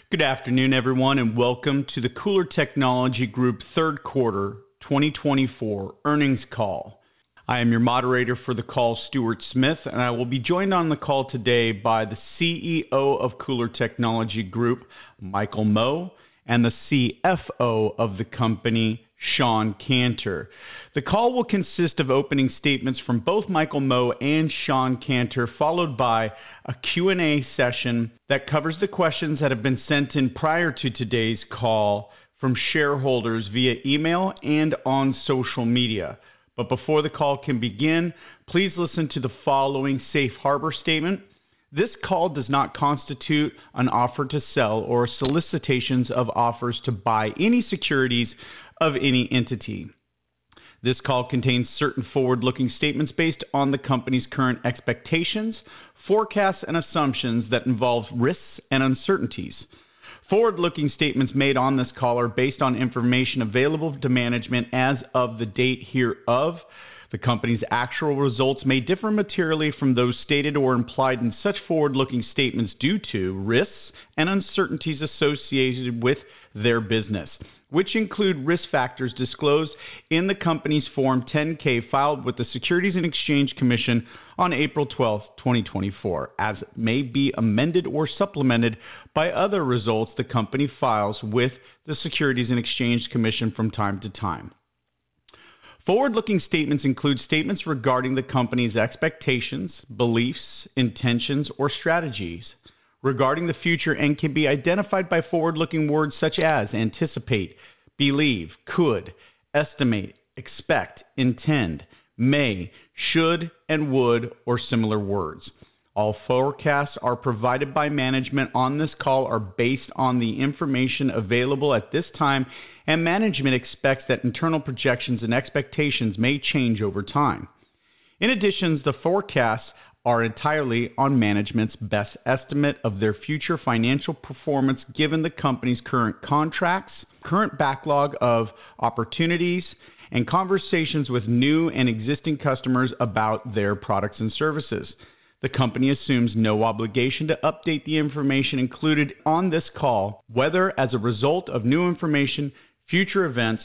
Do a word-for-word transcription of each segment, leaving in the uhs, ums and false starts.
Good afternoon, everyone, and welcome to the KULR Technology Group third quarter twenty twenty-four earnings call. I am your moderator for the call, Stuart Smith, and I will be joined on the call today by the C E O of KULR Technology Group, Michael Mo, and the C F O of the company, Shawn Canter. The call will consist of opening statements from both Michael Mo and Shawn Canter, followed by a Q and A session that covers the questions that have been sent in prior to today's call from shareholders via email and on social media. But before the call can begin, please listen to the following safe harbor statement. This call does not constitute an offer to sell or solicitations of offers to buy any securities of any entity. This call contains certain forward-looking statements based on the company's current expectations, forecasts, and assumptions that involve risks and uncertainties. Forward-looking statements made on this call are based on information available to management as of the date hereof. The company's actual results may differ materially from those stated or implied in such forward-looking statements due to risks and uncertainties associated with their business, which include risk factors disclosed in the company's Form ten K filed with the Securities and Exchange Commission on April twelfth, twenty twenty-four, as may be amended or supplemented by other results the company files with the Securities and Exchange Commission from time to time. Forward-looking statements include statements regarding the company's expectations, beliefs, intentions, or strategies regarding the future and can be identified by forward-looking words such as anticipate, believe, could, estimate, expect, intend, may, should, and would, or similar words. All forecasts are provided by management on this call are based on the information available at this time, and management expects that internal projections and expectations may change over time. In addition, the forecasts are entirely on management's best estimate of their future financial performance given the company's current contracts, current backlog of opportunities, and conversations with new and existing customers about their products and services. The company assumes no obligation to update the information included on this call, whether as a result of new information, future events,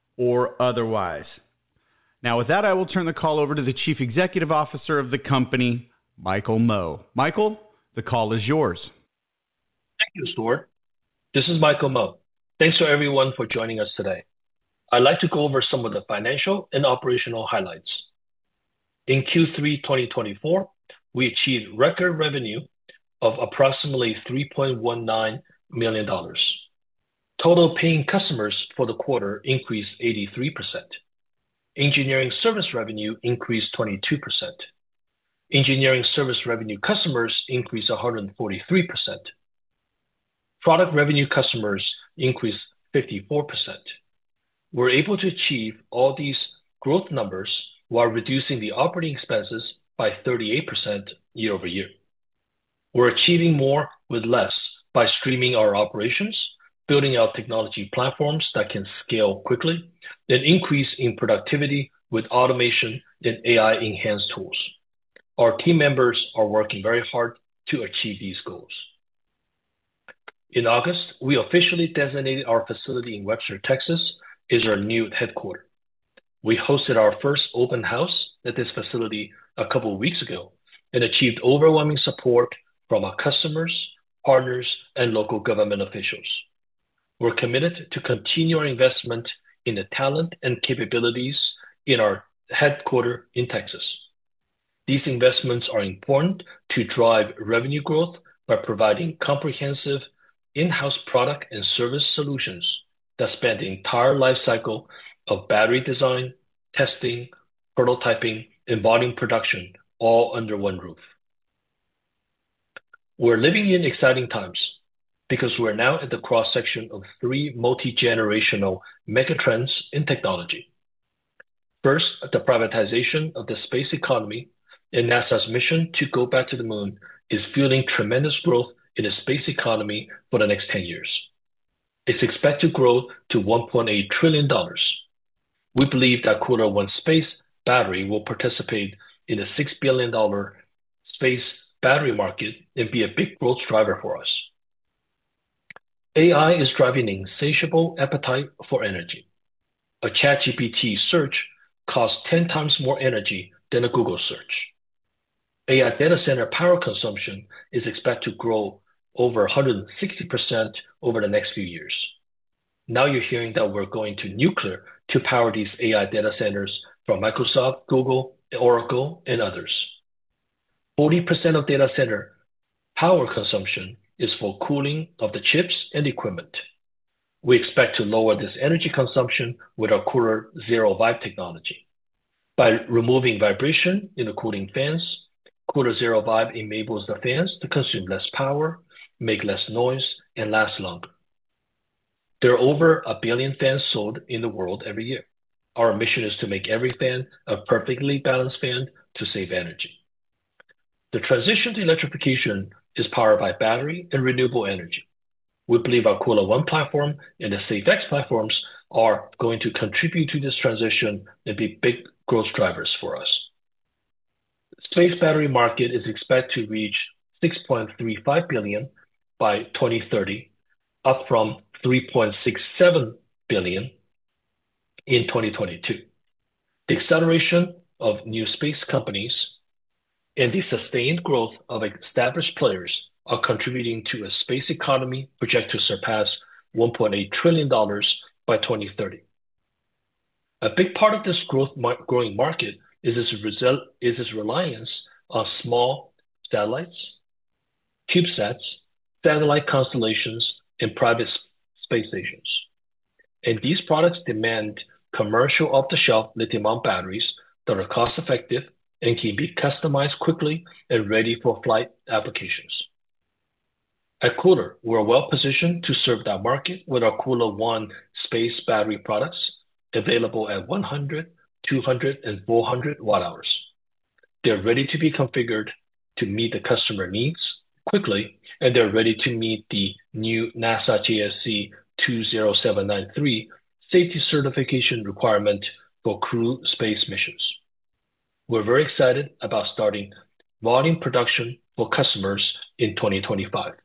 or otherwise. Now, with that, I will turn the call over to the Chief Executive Officer of the company, Michael Mo. Michael, the call is yours. Thank you, Stuart. This is Michael Mo. Thanks to everyone for joining us today. I'd like to go over some of the financial and operational highlights. In Q three twenty twenty-four, we achieved record revenue of approximately three point one nine million dollars. Total paying customers for the quarter increased eighty-three percent. Engineering service revenue increased twenty-two percent. Engineering service revenue customers increased one hundred forty-three percent. Product revenue customers increased fifty-four percent. We're able to achieve all these growth numbers while reducing the operating expenses by thirty-eight percent year over year. We're achieving more with less by streamlining our operations, building out technology platforms that can scale quickly, and increase in productivity with automation and A I-enhanced tools. Our team members are working very hard to achieve these goals. In August, we officially designated our facility in Webster, Texas, as our new headquarters. We hosted our first open house at this facility a couple of weeks ago and achieved overwhelming support from our customers, partners, and local government officials. We're committed to continue our investment in the talent and capabilities in our headquarters in Texas. These investments are important to drive revenue growth by providing comprehensive in-house product and service solutions that span the entire life cycle of battery design, testing, prototyping, and volume production, all under one roof. We're living in exciting times because we're now at the cross-section of three multi-generational megatrends in technology. First, the privatization of the space economy and NASA's mission to go back to the moon is fueling tremendous growth in the space economy for the next ten years. It's expected to grow to one point eight trillion dollars. We believe that KULR ONE Space battery will participate in the six billion dollars space battery market and be a big growth driver for us. A I is driving an insatiable appetite for energy. A ChatGPT search costs ten times more energy than a Google search. A I data center power consumption is expected to grow over one hundred sixty percent over the next few years. Now you're hearing that we're going to nuclear to power these A I data centers from Microsoft, Google, Oracle, and others. forty percent of data center power consumption is for cooling of the chips and equipment. We expect to lower this energy consumption with our Cooler Zero Vibe technology. By removing vibration in the cooling fans, Cooler Zero Vibe enables the fans to consume less power, make less noise, and last longer. There are over a billion fans sold in the world every year. Our mission is to make every fan a perfectly balanced fan to save energy. The transition to electrification is powered by battery and renewable energy. We believe our Cooler One platform and the SafeX platforms are going to contribute to this transition and be big growth drivers for us. The space battery market is expected to reach six point three five billion dollars by twenty thirty, up from three point six seven billion dollars in twenty twenty-two. The acceleration of new space companies and the sustained growth of established players are contributing to a space economy projected to surpass one point eight trillion dollars by twenty thirty. A big part of this growth growing market is its, result, is its reliance on small satellites, CubeSats, satellite constellations, and private space stations. And these products demand commercial off-the-shelf lithium-ion batteries that are cost-effective and can be customized quickly and ready for flight applications. At Cooler, we're well-positioned to serve that market with our Cooler One space battery products available at one hundred, two hundred, and four hundred watt-hours. They're ready to be configured to meet the customer needs quickly, and they're ready to meet the new NASA J S C two zero seven nine three safety certification requirement for crew space missions. We're very excited about starting volume production for customers in twenty twenty-five.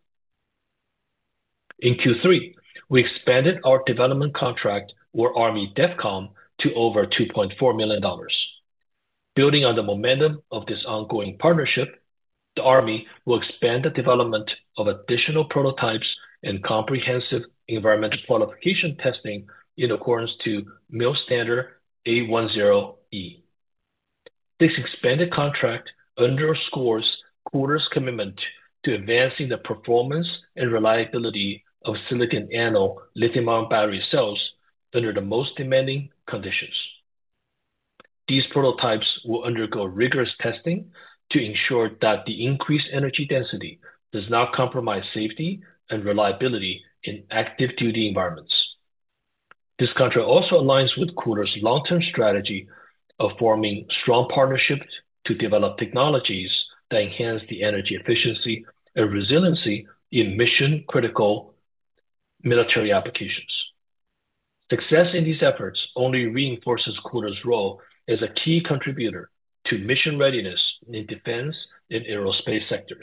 In Q three, we expanded our development contract with Army DEVCOM to over two point four million dollars. Building on the momentum of this ongoing partnership, the Army will expand the development of additional prototypes and comprehensive environmental qualification testing in accordance to M I L Standard A ten E. This expanded contract underscores Cooler's commitment to advancing the performance and reliability of silicon anode lithium-ion battery cells under the most demanding conditions. These prototypes will undergo rigorous testing to ensure that the increased energy density does not compromise safety and reliability in active duty environments. This contract also aligns with Cooler's long-term strategy of forming strong partnerships to develop technologies that enhance the energy efficiency and resiliency in mission-critical military applications. Success in these efforts only reinforces Cooler's role as a key contributor to mission readiness in defense and aerospace sectors.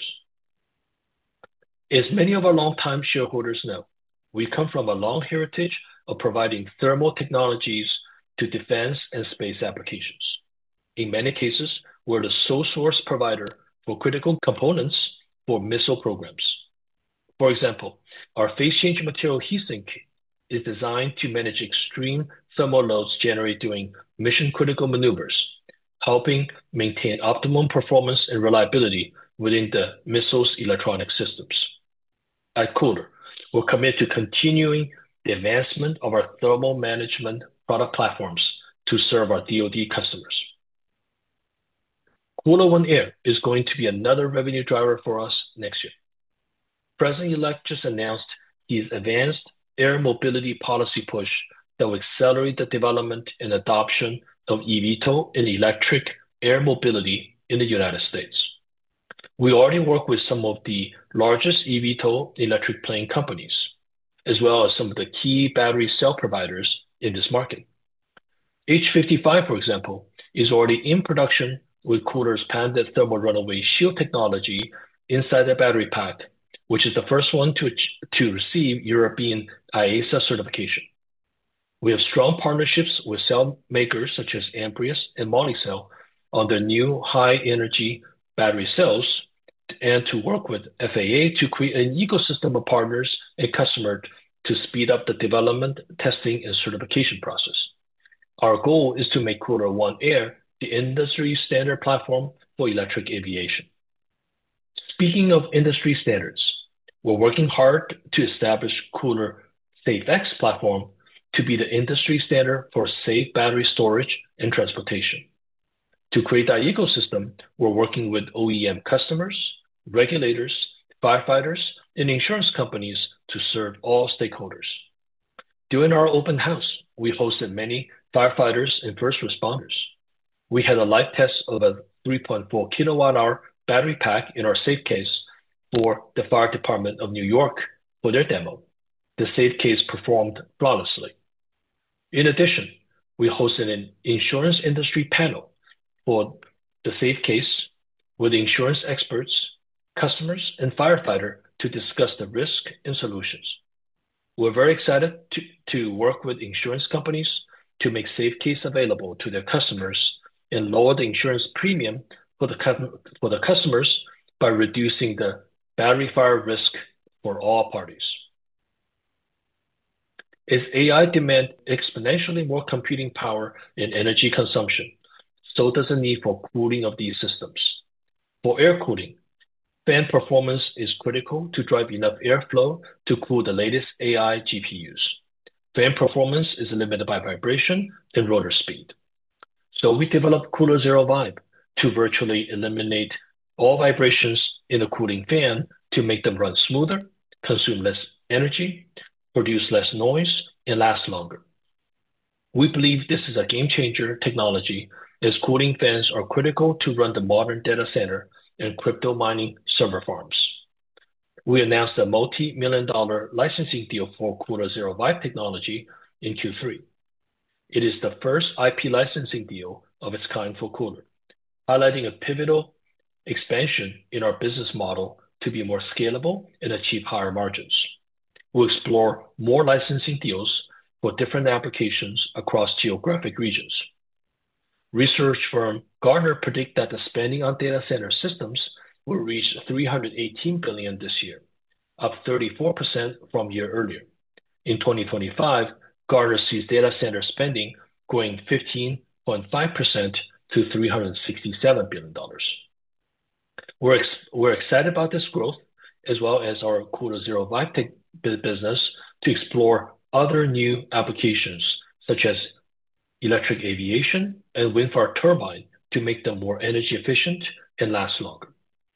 As many of our longtime shareholders know, we come from a long heritage of providing thermal technologies to defense and space applications. In many cases, we're the sole source provider for critical components for missile programs. For example, our phase change material heatsink is designed to manage extreme thermal loads generated during mission-critical maneuvers, helping maintain optimum performance and reliability within the missile's electronic systems. At Cooler, we're committed to continuing the advancement of our thermal management product platforms to serve our D O D customers. Cooler One Air is going to be another revenue driver for us next year. President-elect just announced his advanced air mobility policy push that will accelerate the development and adoption of eVTOL and electric air mobility in the United States. We already work with some of the largest eVTOL electric plane companies, as well as some of the key battery cell providers in this market. H fifty-five, for example, is already in production with Cooler's patented thermal runaway shield technology inside the battery pack which is the first one to, to receive European I A S A certification. We have strong partnerships with cell makers such as Amprius and Molicel on their new high-energy battery cells, and to work with F A A to create an ecosystem of partners and customers to speed up the development, testing, and certification process. Our goal is to make KULR ONE Air the industry standard platform for electric aviation. Speaking of industry standards, we're working hard to establish KULR SafeX platform to be the industry standard for safe battery storage and transportation. To create that ecosystem, we're working with O E M customers, regulators, firefighters, and insurance companies to serve all stakeholders. During our open house, we hosted many firefighters and first responders. We had a live test of a three point four kilowatt hour battery pack in our safe case for the Fire Department of New York for their demo. The safe case performed flawlessly. In addition, we hosted an insurance industry panel for the safe case with insurance experts, customers, and firefighter to discuss the risk and solutions. We're very excited to, to work with insurance companies to make SafeCase available to their customers and lower the insurance premium for the, for the customers by reducing the battery fire risk for all parties. As A I demands exponentially more computing power and energy consumption, so does the need for cooling of these systems. For air cooling, fan performance is critical to drive enough airflow to cool the latest A I G P Us. Fan performance is limited by vibration and rotor speed. So we developed KULR Zero Vibe to virtually eliminate all vibrations in the cooling fan to make them run smoother, consume less energy, produce less noise, and last longer. We believe this is a game-changer technology as cooling fans are critical to run the modern data center and crypto mining server farms. We announced a multi-million dollar licensing deal for KULR Zero Vibe technology in Q three. It is the first I P licensing deal of its kind for KULR, highlighting a pivotal expansion in our business model to be more scalable and achieve higher margins. We'll explore more licensing deals for different applications across geographic regions. Research firm Gartner predict that the spending on data center systems will reach three hundred eighteen billion dollars this year, up thirty-four percent from a year earlier. In twenty twenty-five, Gartner sees data center spending growing fifteen point five percent to three hundred sixty-seven billion dollars. We're, ex- we're excited about this growth, as well as our KULR Zero Vibe tech business to explore other new applications, such as electric aviation and wind farm turbine, to make them more energy efficient and last longer.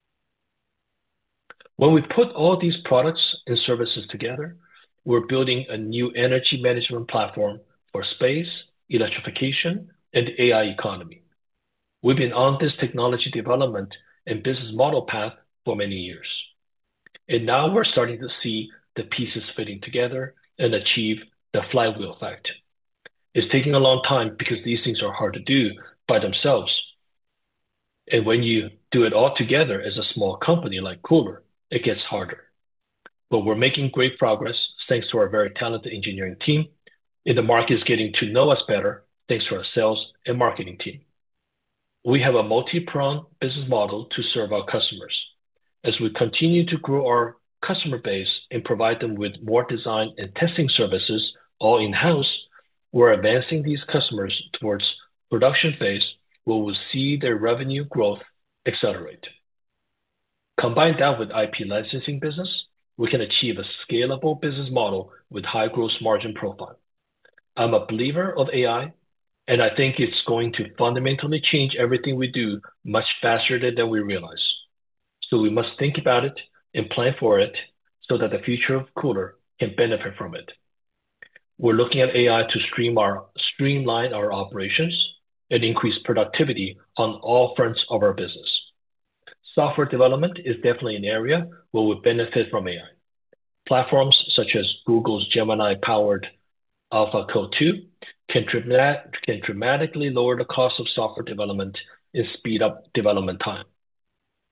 When we put all these products and services together, we're building a new energy management platform for space, electrification, and the A I economy. We've been on this technology development and business model path for many years. And now we're starting to see the pieces fitting together and achieve the flywheel effect. It's taking a long time because these things are hard to do by themselves. And when you do it all together as a small company like KULR, it gets harder. But we're making great progress thanks to our very talented engineering team, and the market is getting to know us better thanks to our sales and marketing team. We have a multi-pronged business model to serve our customers. As we continue to grow our customer base and provide them with more design and testing services all in-house, we're advancing these customers towards production phase where we'll see their revenue growth accelerate. Combine that with I P licensing business, we can achieve a scalable business model with high gross margin profile. I'm a believer of A I, and I think it's going to fundamentally change everything we do much faster than we realize. So we must think about it and plan for it so that the future of KULR can benefit from it. We're looking at A I to stream our, streamline our operations and increase productivity on all fronts of our business. Software development is definitely an area where we benefit from A I. Platforms such as Google's Gemini-powered AlphaCode two can, dramat- can dramatically lower the cost of software development and speed up development time.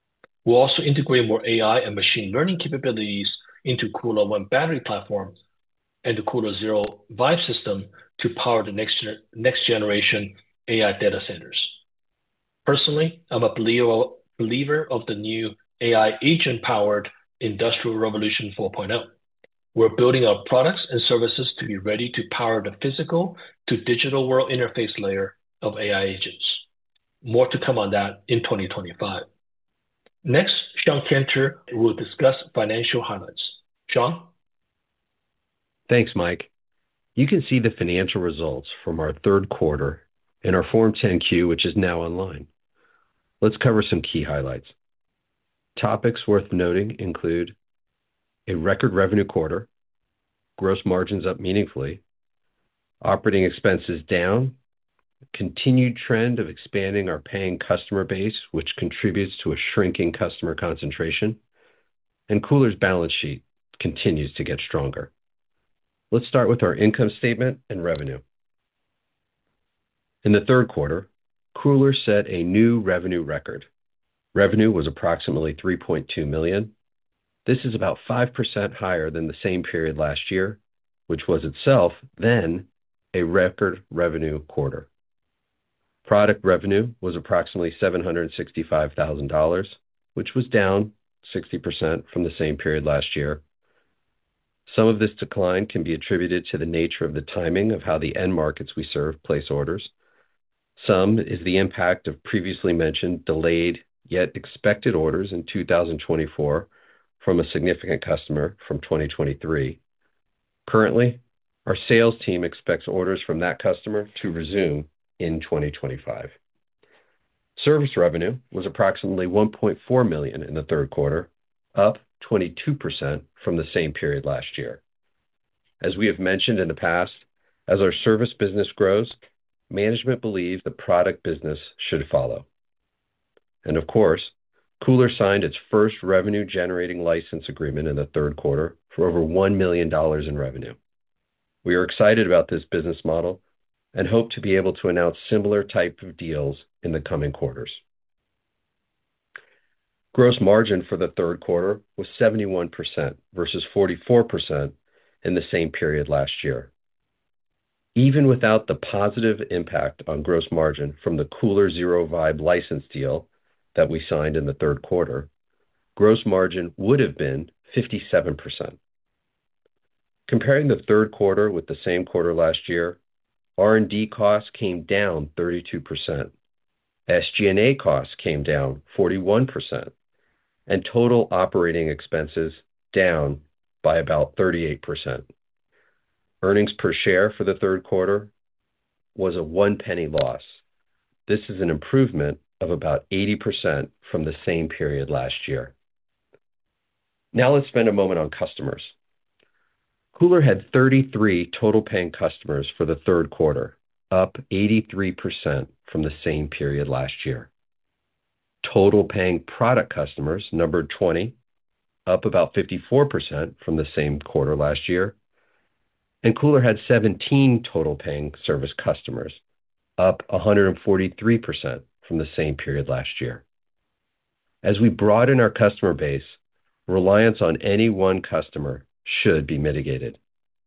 We'll also integrate more A I and machine learning capabilities into KULR ONE battery platform and the KULR Xero Vibe system to power the next, next generation A I data centers. Personally, I'm a believer, believer of the new A I agent-powered Industrial Revolution four point oh. We're building our products and services to be ready to power the physical to digital world interface layer of A I agents. More to come on that in twenty twenty-five. Next, Sean Canter will discuss financial highlights. Sean? Thanks, Mike. You can see the financial results from our third quarter in our Form ten Q, which is now online. Let's cover some key highlights. Topics worth noting include a record revenue quarter, gross margins up meaningfully, operating expenses down, continued trend of expanding our paying customer base, which contributes to a shrinking customer concentration, and KULR's balance sheet continues to get stronger. Let's start with our income statement and revenue. In the third quarter, KULR set a new revenue record. Revenue was approximately three point two million dollars. This is about five percent higher than the same period last year, which was itself then a record revenue quarter. Product revenue was approximately seven hundred sixty-five thousand dollars, which was down sixty percent from the same period last year. Some of this decline can be attributed to the nature of the timing of how the end markets we serve place orders. Some is the impact of previously mentioned delayed yet expected orders in two thousand twenty-four from a significant customer from twenty twenty-three. Currently, our sales team expects orders from that customer to resume in twenty twenty-five. Service revenue was approximately one point four million dollars in the third quarter, up twenty-two percent from the same period last year. As we have mentioned in the past, as our service business grows, management believes the product business should follow. And of course, KULR signed its first revenue-generating license agreement in the third quarter for over one million dollars in revenue. We are excited about this business model and hope to be able to announce similar type of deals in the coming quarters. Gross margin for the third quarter was seventy-one percent versus forty-four percent in the same period last year. Even without the positive impact on gross margin from the KULR Xero Vibe license deal that we signed in the third quarter, gross margin would have been fifty-seven percent. Comparing the third quarter with the same quarter last year, R and D costs came down thirty-two percent, S G and A costs came down forty-one percent, and total operating expenses down by about thirty-eight percent. Earnings per share for the third quarter was a one penny loss. This is an improvement of about eighty percent from the same period last year. Now let's spend a moment on customers. KULR had thirty-three total paying customers for the third quarter, up eighty-three percent from the same period last year. Total paying product customers numbered twenty, up about fifty-four percent from the same quarter last year. And KULR had seventeen total paying service customers, up one hundred forty-three percent from the same period last year. As we broaden our customer base, reliance on any one customer should be mitigated.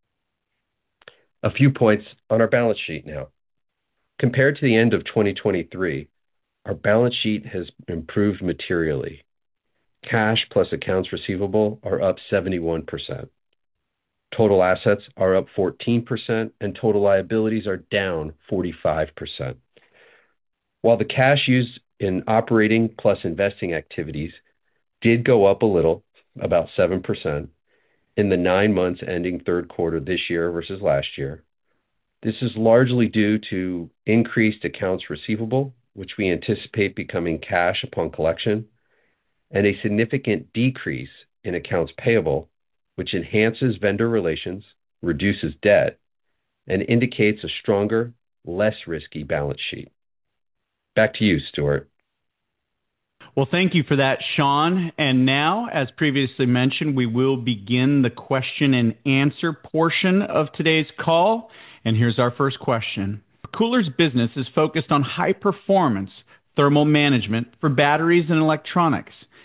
A few points on our balance sheet now. Compared to the end of twenty twenty-three, our balance sheet has improved materially. Cash plus accounts receivable are up seventy-one percent. Total assets are up fourteen percent, and total liabilities are down forty-five percent. While the cash used in operating plus investing activities did go up a little, about seven percent, in the nine months ending third quarter this year versus last year, this is largely due to increased accounts receivable, which we anticipate becoming cash upon collection, and a significant decrease in accounts payable, which enhances vendor relations, reduces debt, and indicates a stronger, less risky balance sheet. Back to you, Stuart. Well, thank you for that, Sean. And now, as previously mentioned, we will begin the question and answer portion of today's call. And here's our first question. KULR's business is focused on high performance thermal management for batteries and electronics.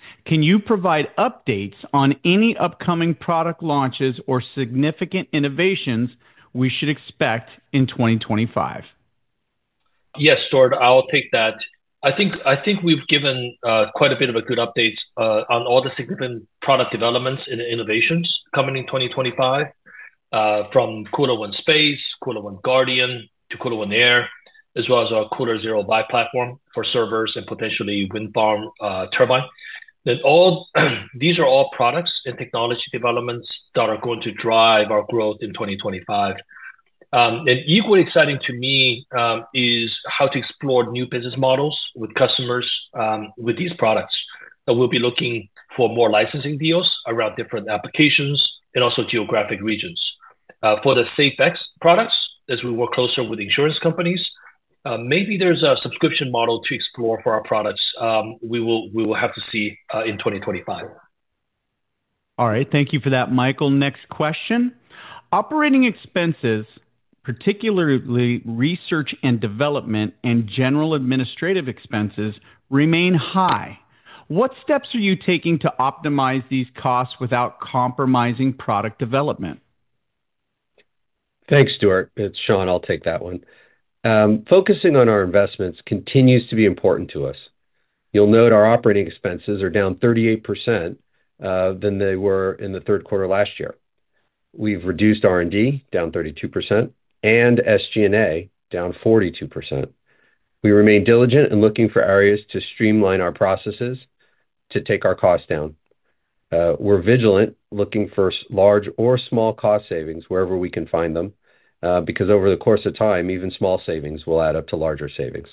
Can you provide updates on any upcoming product launches or significant innovations we should expect in twenty twenty-five? Yes, Stuart, I'll take that. I think I think we've given uh, quite a bit of a good updates uh, on all the significant product developments and innovations coming in twenty twenty-five, uh, from KULR ONE Space, KULR ONE Guardian to KULR ONE Air, as well as our KULR Xero Vibe platform for servers and potentially wind farm uh, turbine. Then all these are all products and technology developments that are going to drive our growth in twenty twenty-five. Um, and equally exciting to me um, is how to explore new business models with customers um, with these products. So we'll be looking for more licensing deals around different applications and also geographic regions. Uh, for the SafeX products, as we work closer with insurance companies, uh, maybe there's a subscription model to explore for our products. Um, we will we will have to see uh, in twenty twenty-five. All right, thank you for that, Michael. Next question. Operating expenses, particularly research and development and general administrative expenses, remain high. What steps are you taking to optimize these costs without compromising product development? Thanks, Stuart. It's Sean. I'll take that one. Um, focusing on our investments continues to be important to us. You'll note our operating expenses are down thirty-eight percent uh, than they were in the third quarter last year. We've reduced R and D, down thirty-two percent, and S G and A, down forty-two percent. We remain diligent in looking for areas to streamline our processes to take our costs down. Uh, we're vigilant, looking for large or small cost savings wherever we can find them, uh, because over the course of time, even small savings will add up to larger savings.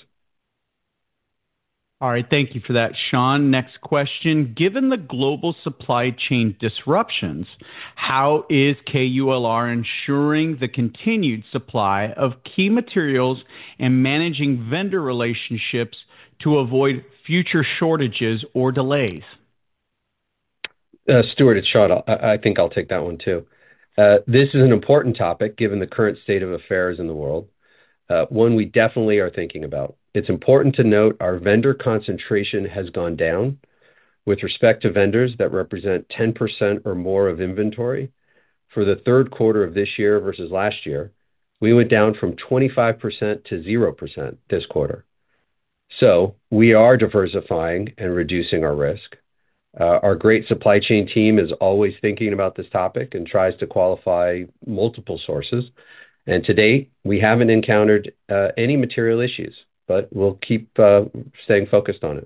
All right, thank you for that, Sean. Next question. Given the global supply chain disruptions, how is K U L R ensuring the continued supply of key materials and managing vendor relationships to avoid future shortages or delays? Uh, Stuart, it's Sean. I, I think I'll take that one too. Uh, this is an important topic given the current state of affairs in the world, uh, one we definitely are thinking about. It's important to note our vendor concentration has gone down. With respect to vendors that represent ten percent or more of inventory, for the third quarter of this year versus last year, we went down from twenty-five percent to zero percent this quarter. So we are diversifying and reducing our risk. Uh, our great supply chain team is always thinking about this topic and tries to qualify multiple sources. And to date, we haven't encountered uh, any material issues, but we'll keep uh, staying focused on it.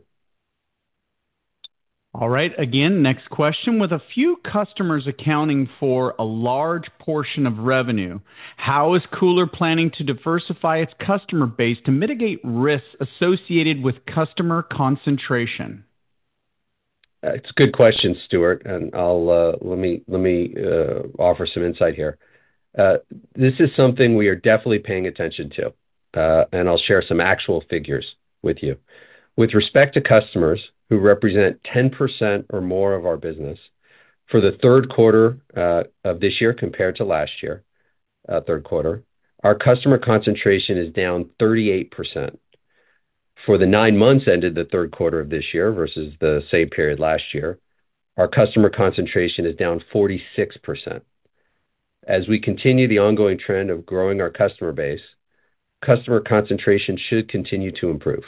All right. Again, next question. With a few customers accounting for a large portion of revenue, how is KULR planning to diversify its customer base to mitigate risks associated with customer concentration? Uh, it's a good question, Stuart, and I'll uh, let me let me uh, offer some insight here. Uh, this is something we are definitely paying attention to, uh, and I'll share some actual figures with you. With respect to customers who represent ten percent or more of our business, for the third quarter uh, of this year compared to last year, uh, third quarter, our customer concentration is down thirty-eight percent. For the nine months ended the third quarter of this year versus the same period last year, our customer concentration is down forty-six percent. As we continue the ongoing trend of growing our customer base, customer concentration should continue to improve.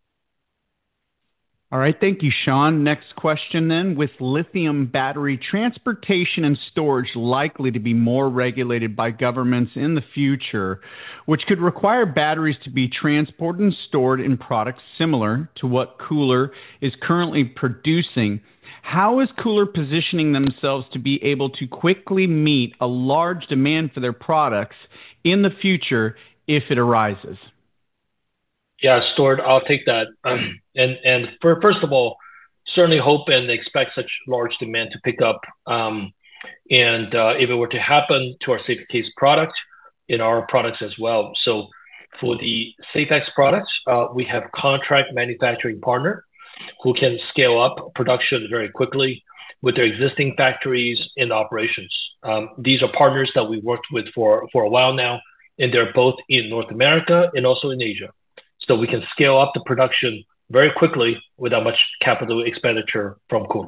All right, thank you, Sean. Next question then. With lithium battery transportation and storage likely to be more regulated by governments in the future, which could require batteries to be transported and stored in products similar to what KULR is currently producing, how is KULR positioning themselves to be able to quickly meet a large demand for their products in the future if it arises? Yeah, Stuart, I'll take that. Um, and and for, first of all, certainly hope and expect such large demand to pick up. Um, and uh, if it were to happen to our SafeCase product, in our products as well. So for the SafeX products, uh, we have contract manufacturing partner who can scale up production very quickly with their existing factories and operations. Um, these are partners that we've worked with for, for a while now, and they're both in North America and also in Asia. So we can scale up the production very quickly without much capital expenditure from KULR.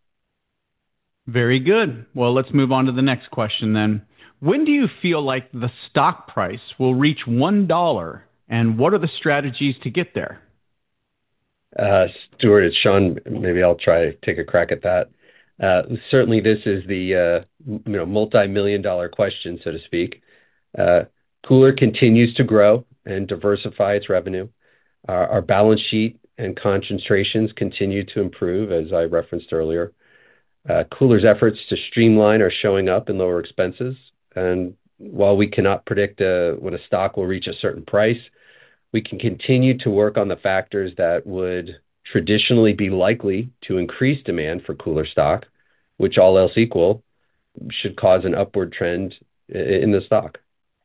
Very good. Well, let's move on to the next question then. When do you feel like the stock price will reach one dollar, and what are the strategies to get there? Uh, Stuart, it's Sean. Maybe I'll try to take a crack at that. Uh, certainly, this is the uh, you know multi-million dollar question, so to speak. Uh, KULR continues to grow and diversify its revenue. Our, our balance sheet and concentrations continue to improve, as I referenced earlier. Uh, KULR's efforts to streamline are showing up in lower expenses. And while we cannot predict uh, when a stock will reach a certain price, we can continue to work on the factors that would traditionally be likely to increase demand for KULR stock, which all else equal should cause an upward trend in the stock.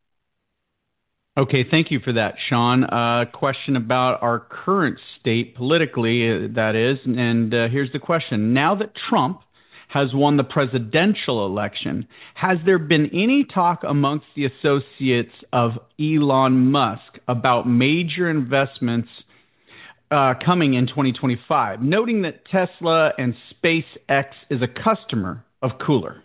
Okay, thank you for that, Sean. A uh, question about our current state politically, uh, that is, and uh, here's the question. Now that Trump has won the presidential election, has there been any talk amongst the associates of Elon Musk about major investments uh, coming in twenty twenty-five, noting that Tesla and SpaceX is a customer of KULR?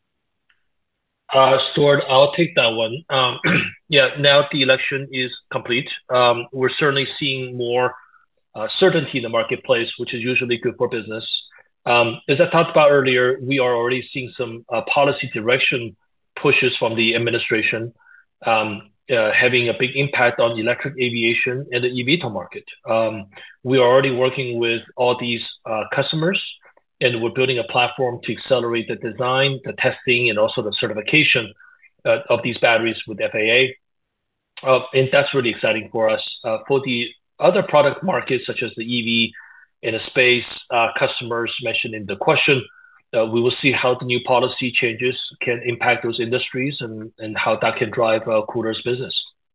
Uh, Stuart, I'll take that one. Um, yeah, now the election is complete. Um, we're certainly seeing more uh, certainty in the marketplace, which is usually good for business. Um, as I talked about earlier, we are already seeing some uh, policy direction pushes from the administration, um, uh, having a big impact on electric aviation and the eVTOL market. Um, we are already working with all these uh, customers, and we're building a platform to accelerate the design, the testing, and also the certification uh, of these batteries with F A A. Uh, and that's really exciting for us. Uh, for the other product markets, such as the E V and the space uh, customers mentioned in the question, uh, we will see how the new policy changes can impact those industries and, and how that can drive uh, KULR's business.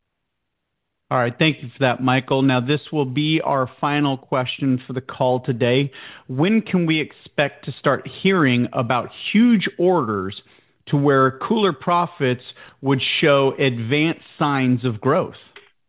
All right, thank you for that, Michael. Now, this will be our final question for the call today. When can we expect to start hearing about huge orders to where KULR profits would show advanced signs of growth?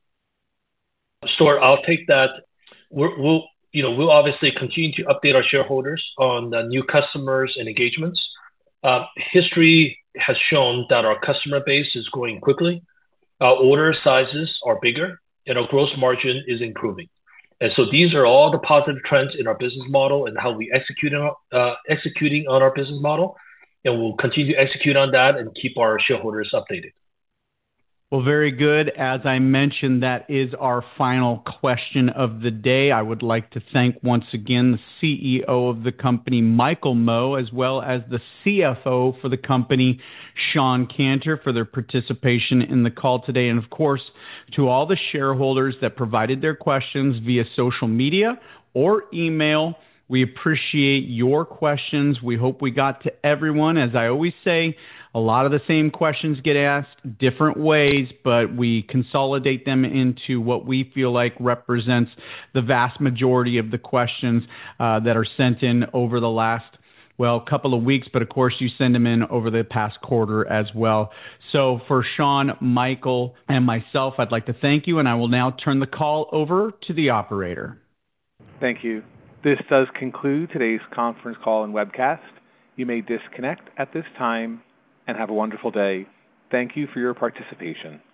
Stuart, I'll take that. We're, we'll, you know, we'll obviously continue to update our shareholders on the new customers and engagements. Uh, history has shown that our customer base is growing quickly. Our order sizes are bigger, and our gross margin is improving. And so these are all the positive trends in our business model and how we execute on, uh, executing on our business model. And we'll continue to execute on that and keep our shareholders updated. Well, very good. As I mentioned, that is our final question of the day. I would like to thank once again the C E O of the company, Michael Mo, as well as the C F O for the company, Sean Cantor, for their participation in the call today. And of course, to all the shareholders that provided their questions via social media or email. We appreciate your questions. We hope we got to everyone. As I always say, a lot of the same questions get asked different ways, but we consolidate them into what we feel like represents the vast majority of the questions uh, that are sent in over the last, well, couple of weeks, but of course you send them in over the past quarter as well. So for Sean, Michael, and myself, I'd like to thank you, and I will now turn the call over to the operator. Thank you. This does conclude today's conference call and webcast. You may disconnect at this time and have a wonderful day. Thank you for your participation.